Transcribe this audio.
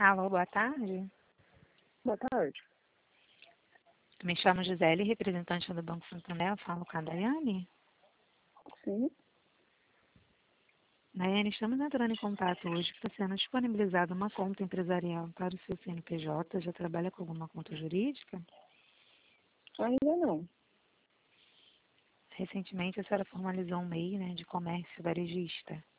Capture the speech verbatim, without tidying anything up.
Alô, boa tarde. Boa tarde. Me chamo Gisele, representante do Banco Santander. Eu falo com a Daiane. Sim. Daiane, estamos entrando em contato hoje para sendo disponibilizada uma conta empresarial para o seu C N P J. Já trabalha com alguma conta jurídica? Ainda não. Recentemente, a senhora formalizou um M E I, né, de comércio varejista.